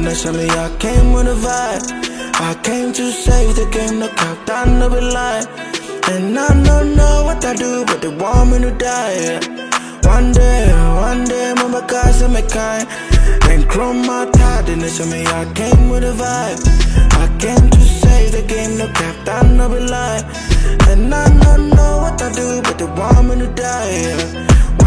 initially I came with a vibe. I came to save the game, no countdown, no be lie. And I don't know what I do, but they want me to die, yeah. One day, mama guys are my kind. And chrome my tide, initially I came with a vibe. I came to save the game, no countdown, no be lie. And I don't know what I do, but they want me to die, yeah.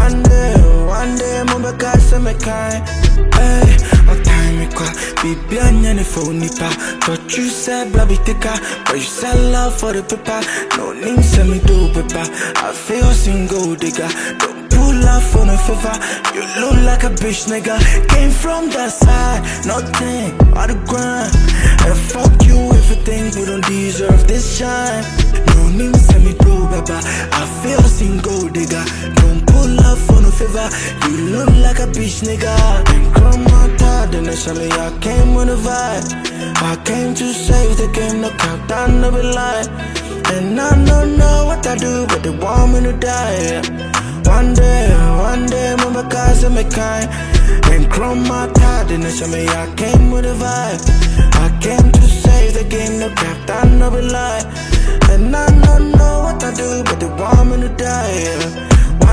One day, mama guys are my kind. Hey, my time me qua, be behind any phone nipa. Thought you said blabby tika, but you sell love for the paper. No name send me do paper. I feel single digger. Don't pull up on a favor. You look like a bitch nigga. Came from that side, nothing out the grind. And fuck you if you think we don't deserve this shine. No name send me do paper. I feel single digger. Don't pull up on a favor. You look like a bitch nigga. And come on tired, initially I came with a vibe. I came to save the game, no countdown, no be lie. And I don't know what I do, but they want me to die, yeah. One day, mama guys are my kind. And chrome my tide, initially I came with a vibe. I came to save the game, no countdown, no be lie. And I don't know what I do, but they want me to die, yeah.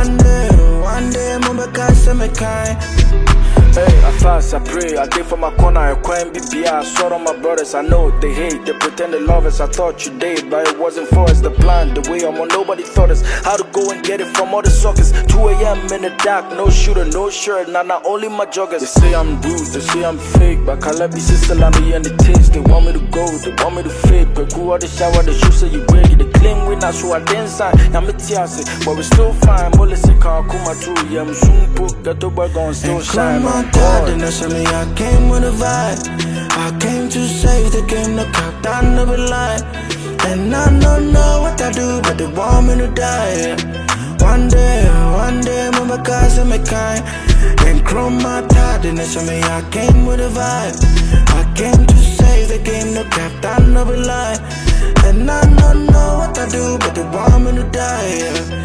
One day, mama guys are my kind. Hey, I fast, I pray, I did for my corner, I can't be I saw all my brothers, I know they hate, they pretend they love us, I thought you did, but it wasn't for us, the plan, the way I'm on, nobody thought us, how to go and get it from all the suckers, 2 AM in the dark, no shooter, no shirt, nah, not only my joggers, they say I'm rude, they say I'm fake, but Calabi sister, let me and the taste, they want me to go, they want me to fake, but who are the shower, the shoes say you ready, they claim we not so I didn't sign, I'm a tiase, but we still fine, Molly say can't come true, yeah, I'm soon book, got to work on still shine, initially I came with a vibe. I came to save the game, no countdown, no be lie. And I don't know what I do, but they want me to die, yeah. One day, mama guys are my kind. And chrome my tide, initially I came with a vibe. I came to save the game, no countdown, no be lie. And I don't know what I do, but they want me to die, yeah.